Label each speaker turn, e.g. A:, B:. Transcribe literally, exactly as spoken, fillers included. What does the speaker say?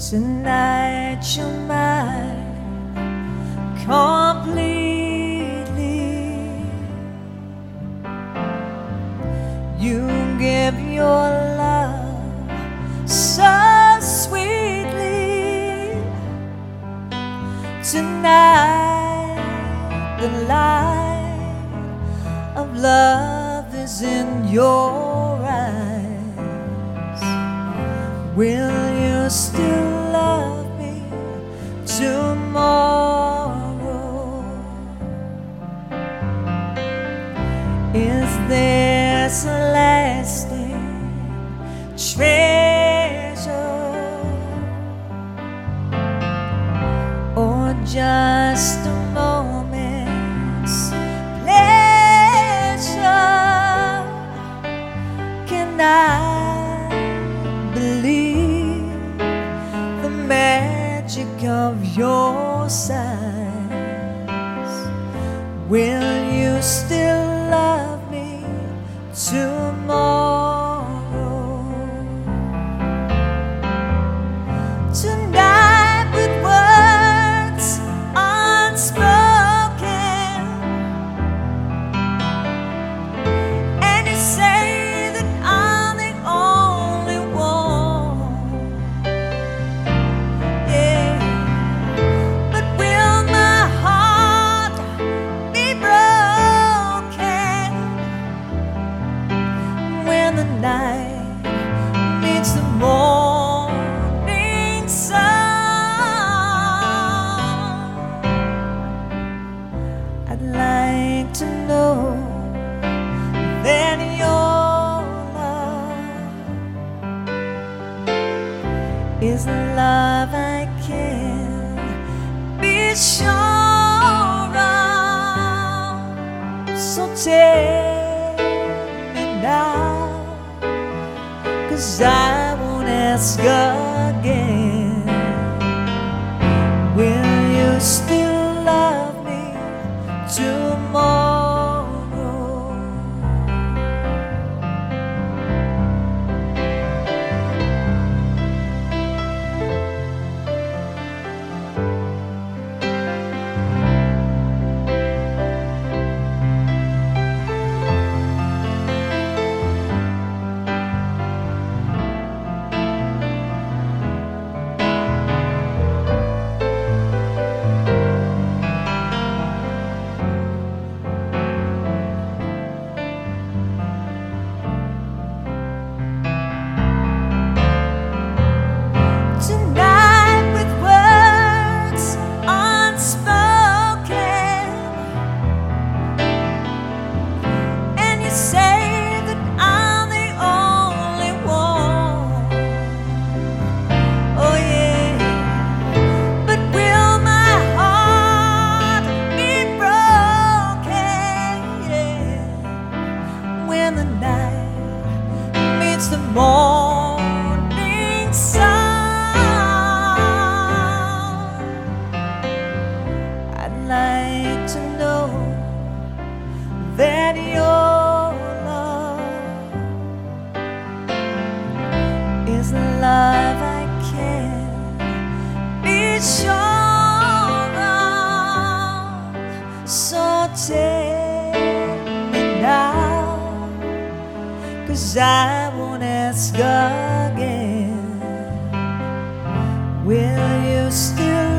A: Tonight you're mine completely. You give your love so sweetly. Tonight the light of love is in your eyes. Will you still love me tomorrow? Is this a lasting treasure, or just a moment's pleasure? Can I believe the magic of your sighs? Will you still love me tomorrow? Tonight with words unspoken, and you say that I'm the only one. Yeah, but will my heart be broken when the night meets the morning sun? I'd like to know that your love is the love I can be sure of. So tell me now, 'cause I won't ask again. Will you still love me tomorrow? Tonight with words unspoken, and you say that I'm the only one. Oh yeah, but will my heart be broken, yeah, when the night meets the morning sun? I'd like to know that your love is the love I can be sure of. So tell me now, 'cause I won't ask again. Will you still